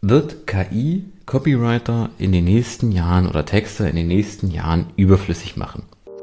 Wird KI Copywriter in den nächsten Jahren oder Texter in den nächsten Jahren überflüssig machen?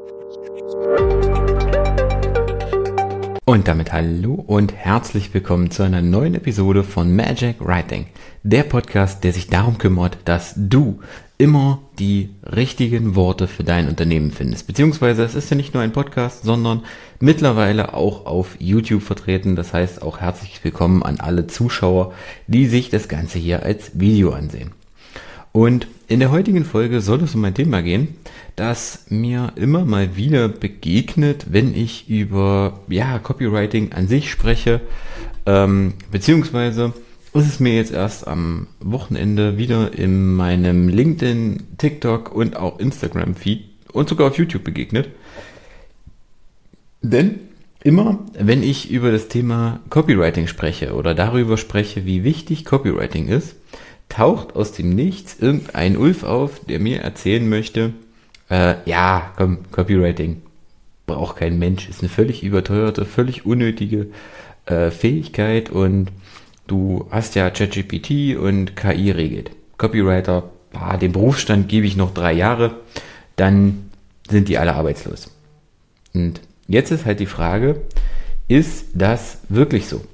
Und damit hallo und herzlich willkommen zu einer neuen Episode von Magic Writing, der Podcast, der sich darum kümmert, dass du immer die richtigen Worte für dein Unternehmen findest. Beziehungsweise es ist ja nicht nur ein Podcast, sondern mittlerweile auch auf YouTube vertreten. Das heißt auch herzlich willkommen an alle Zuschauer, die sich das Ganze hier als Video ansehen. Und in der heutigen Folge soll es um ein Thema gehen, das mir immer mal wieder begegnet, wenn ich über Copywriting an sich spreche, beziehungsweise ist es mir jetzt erst am Wochenende wieder in meinem LinkedIn, TikTok und auch Instagram-Feed und sogar auf YouTube begegnet. Denn immer, wenn ich über das Thema Copywriting spreche oder darüber spreche, wie wichtig Copywriting ist, taucht aus dem Nichts irgendein Ulf auf, der mir erzählen möchte, Copywriting braucht kein Mensch, ist eine völlig überteuerte, völlig unnötige Fähigkeit und du hast ja ChatGPT und KI regelt. Copywriter, dem Berufsstand gebe ich noch 3 Jahre, dann sind die alle arbeitslos. Und jetzt ist halt die Frage, ist das wirklich so?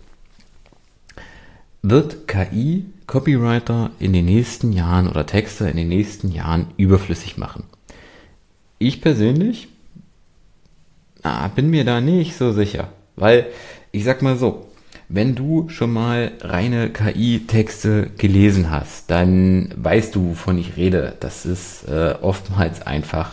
Wird KI Copywriter in den nächsten Jahren oder Texter in den nächsten Jahren überflüssig machen? Ich persönlich bin mir da nicht so sicher, weil ich sag mal so, wenn du schon mal reine KI-Texte gelesen hast, dann weißt du, wovon ich rede. Das ist oftmals einfach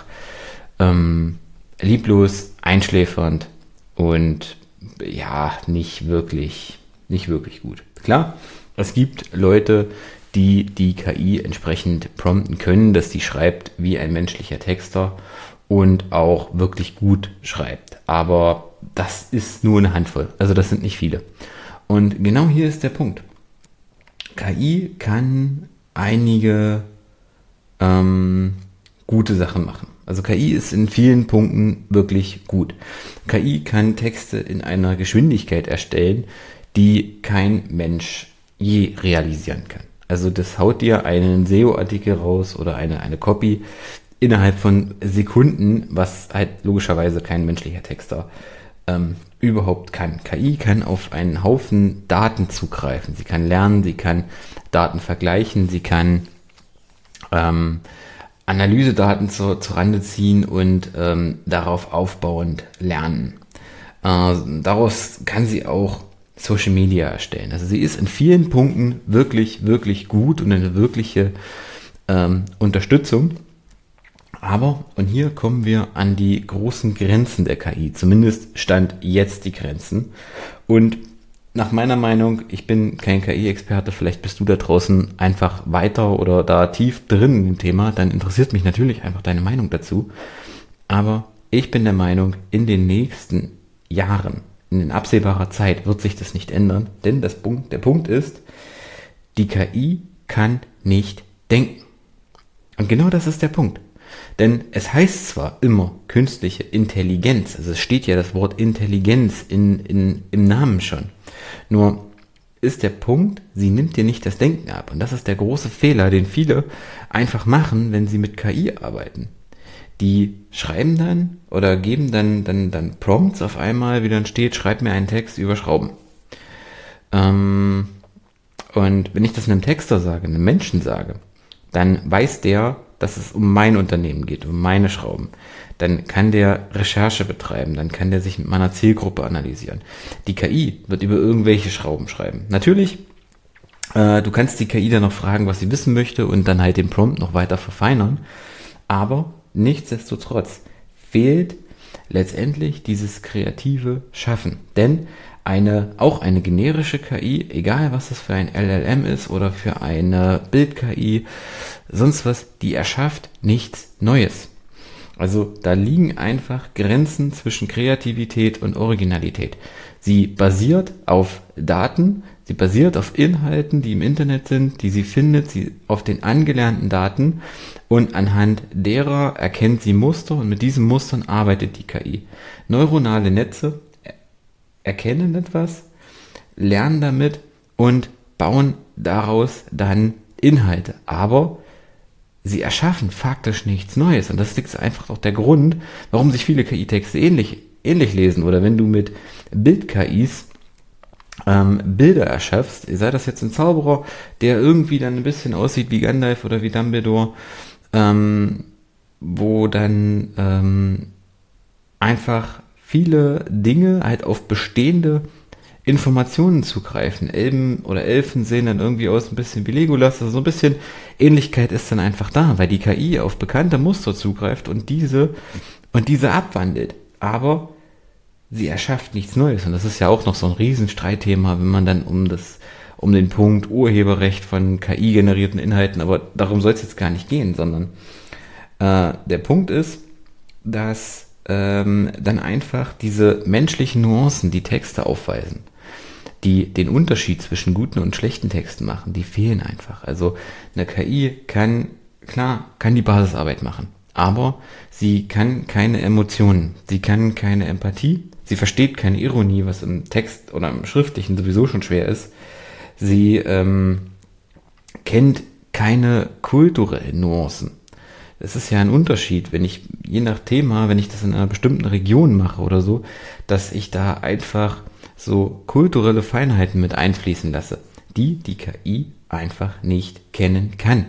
lieblos, einschläfernd und nicht wirklich gut. Klar, es gibt Leute, die KI entsprechend prompten können, dass die schreibt wie ein menschlicher Texter und auch wirklich gut schreibt. Aber das ist nur eine Handvoll, also das sind nicht viele. Und genau hier ist der Punkt. KI kann einige gute Sachen machen. Also KI ist in vielen Punkten wirklich gut. KI kann Texte in einer Geschwindigkeit erstellen, die kein Mensch je realisieren kann. Also das haut dir einen SEO-Artikel raus oder eine Copy innerhalb von Sekunden, was halt logischerweise kein menschlicher Texter überhaupt kann. KI kann auf einen Haufen Daten zugreifen. Sie kann lernen, sie kann Daten vergleichen, sie kann Analysedaten zur Rande ziehen und darauf aufbauend lernen. Daraus kann sie auch Social Media erstellen. Also sie ist in vielen Punkten wirklich, wirklich gut und eine wirkliche Unterstützung. Aber, und hier kommen wir an die großen Grenzen der KI, zumindest stand jetzt die Grenzen. Und nach meiner Meinung, ich bin kein KI-Experte, vielleicht bist du da draußen einfach weiter oder da tief drin im Thema, dann interessiert mich natürlich einfach deine Meinung dazu. Aber ich bin der Meinung, in den nächsten Jahren, in absehbarer Zeit wird sich das nicht ändern, denn der Punkt ist, die KI kann nicht denken. Und genau das ist der Punkt. Denn es heißt zwar immer künstliche Intelligenz, also es steht ja das Wort Intelligenz im Namen schon, nur ist der Punkt, sie nimmt dir nicht das Denken ab. Und das ist der große Fehler, den viele einfach machen, wenn sie mit KI arbeiten. Die schreiben dann oder geben dann Prompts auf einmal, wie dann steht, schreib mir einen Text über Schrauben. Und wenn ich das einem Texter sage, einem Menschen sage, dann weiß der, dass es um mein Unternehmen geht, um meine Schrauben. Dann kann der Recherche betreiben, dann kann der sich mit meiner Zielgruppe analysieren. Die KI wird über irgendwelche Schrauben schreiben. Natürlich, du kannst die KI dann noch fragen, was sie wissen möchte und dann halt den Prompt noch weiter verfeinern. Aber nichtsdestotrotz fehlt letztendlich dieses kreative Schaffen. Denn auch eine generische KI, egal was das für ein LLM ist oder für eine Bild-KI, sonst was, die erschafft nichts Neues. Also da liegen einfach Grenzen zwischen Kreativität und Originalität. Sie basiert auf Daten, sie basiert auf Inhalten, die im Internet sind, die sie findet, auf den angelernten Daten und anhand derer erkennt sie Muster und mit diesen Mustern arbeitet die KI. Neuronale Netze erkennen etwas, lernen damit und bauen daraus dann Inhalte, aber sie erschaffen faktisch nichts Neues. Und das ist einfach auch der Grund, warum sich viele KI-Texte ähnlich lesen. Oder wenn du mit Bild-KIs Bilder erschaffst, sei das jetzt ein Zauberer, der irgendwie dann ein bisschen aussieht wie Gandalf oder wie Dumbledore, wo dann einfach viele Dinge halt auf bestehende Informationen zugreifen. Elben oder Elfen sehen dann irgendwie aus ein bisschen wie Legolas, also so ein bisschen Ähnlichkeit ist dann einfach da, weil die KI auf bekannte Muster zugreift und diese abwandelt. Aber sie erschafft nichts Neues. Und das ist ja auch noch so ein Riesenstreitthema, wenn man dann um den Punkt Urheberrecht von KI-generierten Inhalten, aber darum soll es jetzt gar nicht gehen, sondern der Punkt ist, dass dann einfach diese menschlichen Nuancen, die Texte aufweisen, die den Unterschied zwischen guten und schlechten Texten machen, die fehlen einfach. Also eine KI kann die Basisarbeit machen, aber sie kann keine Emotionen, sie kann keine Empathie, sie versteht keine Ironie, was im Text oder im Schriftlichen sowieso schon schwer ist. Sie kennt keine kulturellen Nuancen. Es ist ja ein Unterschied, je nach Thema, wenn ich das in einer bestimmten Region mache oder so, dass ich da einfach so kulturelle Feinheiten mit einfließen lasse, die KI einfach nicht kennen kann.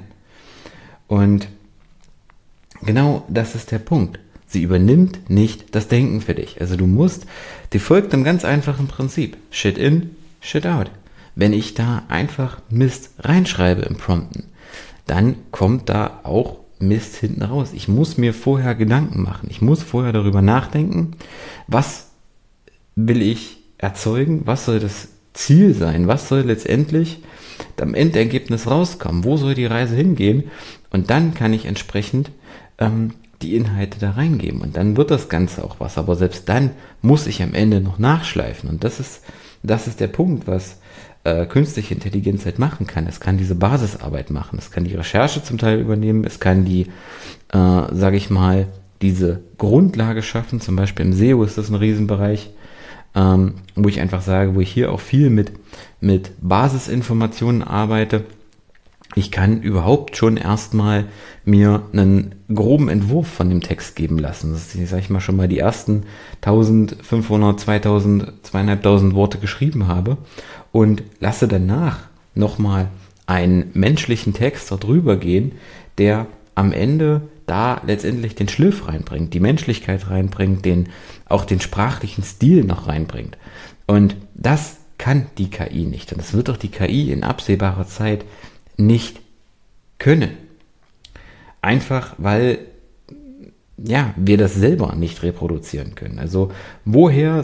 Und genau das ist der Punkt. Sie übernimmt nicht das Denken für dich. Also die folgt einem ganz einfachen Prinzip. Shit in, shit out. Wenn ich da einfach Mist reinschreibe im Prompten, dann kommt da auch Mist hinten raus. Ich muss mir vorher Gedanken machen. Ich muss vorher darüber nachdenken, was will ich erzeugen, was soll das Ziel sein, was soll letztendlich am Endergebnis rauskommen, wo soll die Reise hingehen, und dann kann ich entsprechend die Inhalte da reingeben und dann wird das Ganze auch was, aber selbst dann muss ich am Ende noch nachschleifen und das ist der Punkt, was künstliche Intelligenz halt machen kann. Es kann diese Basisarbeit machen, es kann die Recherche zum Teil übernehmen, es kann sage ich mal, diese Grundlage schaffen, zum Beispiel im SEO ist das ein Riesenbereich, wo ich einfach sage, wo ich hier auch viel mit Basisinformationen arbeite. Ich kann überhaupt schon erstmal mir einen groben Entwurf von dem Text geben lassen. Das ist, sag ich mal, schon mal die ersten 1500, 2000, 2500 Worte geschrieben habe und lasse danach nochmal einen menschlichen Text darüber gehen, der am Ende da letztendlich den Schliff reinbringt, die Menschlichkeit reinbringt, auch den sprachlichen Stil noch reinbringt. Und das kann die KI nicht. Und das wird auch die KI in absehbarer Zeit nicht können. Einfach weil wir das selber nicht reproduzieren können. Also woran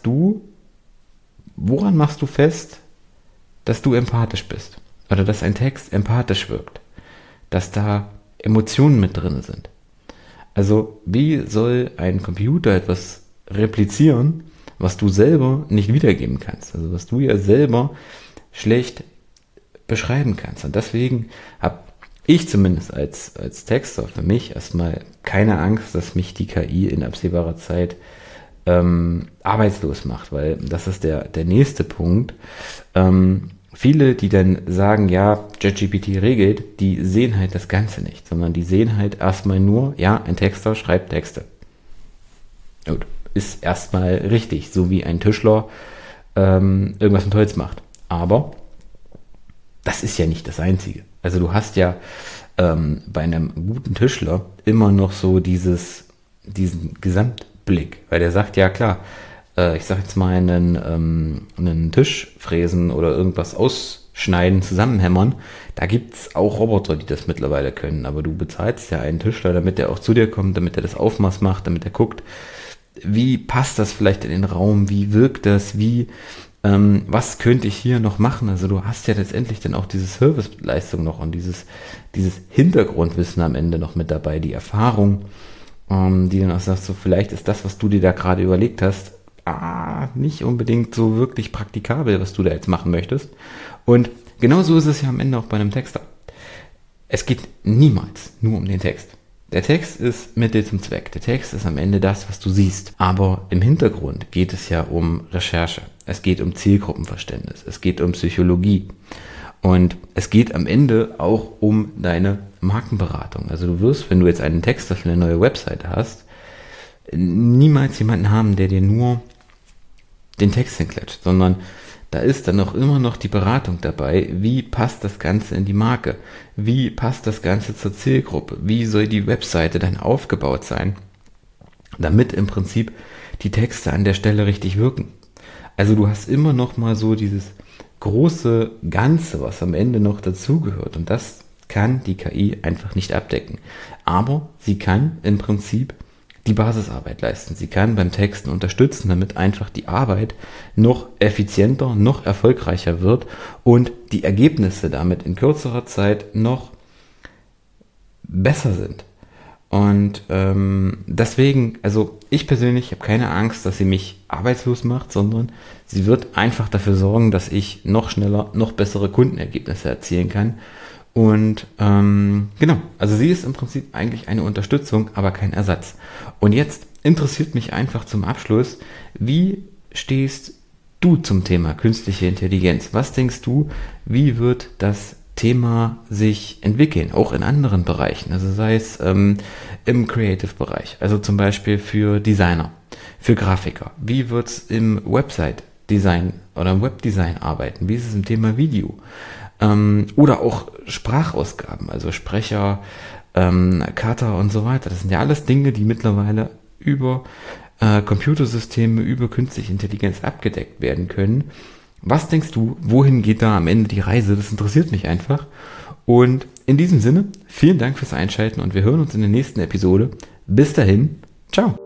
machst du fest, dass du empathisch bist? Oder dass ein Text empathisch wirkt? Dass da Emotionen mit drin sind? Also wie soll ein Computer etwas replizieren, was du selber nicht wiedergeben kannst? Also was du ja selber schlecht beschreiben kannst. Und deswegen habe ich zumindest als Texter für mich erstmal keine Angst, dass mich die KI in absehbarer Zeit arbeitslos macht, weil das ist der nächste Punkt. Viele, die dann sagen, ja, ChatGPT regelt, die sehen halt das Ganze nicht, sondern die sehen halt erstmal nur, ja, ein Texter schreibt Texte. Gut, ist erstmal richtig, so wie ein Tischler irgendwas mit Holz macht. Aber das ist ja nicht das Einzige. Also du hast ja bei einem guten Tischler immer noch so diesen Gesamtblick, weil der sagt, ja klar, ich sag jetzt mal einen Tisch fräsen oder irgendwas ausschneiden, zusammenhämmern, da gibt's auch Roboter, die das mittlerweile können, aber du bezahlst ja einen Tischler, damit der auch zu dir kommt, damit er das Aufmaß macht, damit er guckt, wie passt das vielleicht in den Raum, wie wirkt das, was könnte ich hier noch machen? Also du hast ja letztendlich dann auch diese Serviceleistung noch und dieses Hintergrundwissen am Ende noch mit dabei, die Erfahrung, die dann auch sagst, so vielleicht ist das, was du dir da gerade überlegt hast, nicht unbedingt so wirklich praktikabel, was du da jetzt machen möchtest. Und genauso ist es ja am Ende auch bei einem Texter. Es geht niemals nur um den Text. Der Text ist Mittel zum Zweck. Der Text ist am Ende das, was du siehst. Aber im Hintergrund geht es ja um Recherche. Es geht um Zielgruppenverständnis. Es geht um Psychologie. Und es geht am Ende auch um deine Markenberatung. Also du wirst, wenn du jetzt einen Texter für eine neue Webseite hast, niemals jemanden haben, der dir nur den Text hinklatscht, sondern da ist dann auch immer noch die Beratung dabei. Wie passt das Ganze in die Marke? Wie passt das Ganze zur Zielgruppe? Wie soll die Webseite dann aufgebaut sein, damit im Prinzip die Texte an der Stelle richtig wirken? Also du hast immer noch mal so dieses große Ganze, was am Ende noch dazugehört. Und das kann die KI einfach nicht abdecken. Aber sie kann im Prinzip die Basisarbeit leisten. Sie kann beim Texten unterstützen, damit einfach die Arbeit noch effizienter, noch erfolgreicher wird und die Ergebnisse damit in kürzerer Zeit noch besser sind. Und deswegen, also ich persönlich habe keine Angst, dass sie mich arbeitslos macht, sondern sie wird einfach dafür sorgen, dass ich noch schneller, noch bessere Kundenergebnisse erzielen kann. Und genau, also sie ist im Prinzip eigentlich eine Unterstützung, aber kein Ersatz. Und jetzt interessiert mich einfach zum Abschluss, wie stehst du zum Thema künstliche Intelligenz? Was denkst du, wie wird das Thema sich entwickeln, auch in anderen Bereichen, also sei es im Creative-Bereich, also zum Beispiel für Designer, für Grafiker. Wie wird es im Website-Design oder im Webdesign arbeiten? Wie ist es im Thema Video? Oder auch Sprachausgaben, also Sprecher, Cutter und so weiter. Das sind ja alles Dinge, die mittlerweile über Computersysteme, über künstliche Intelligenz abgedeckt werden können. Was denkst du, wohin geht da am Ende die Reise? Das interessiert mich einfach. Und in diesem Sinne, vielen Dank fürs Einschalten und wir hören uns in der nächsten Episode. Bis dahin, ciao.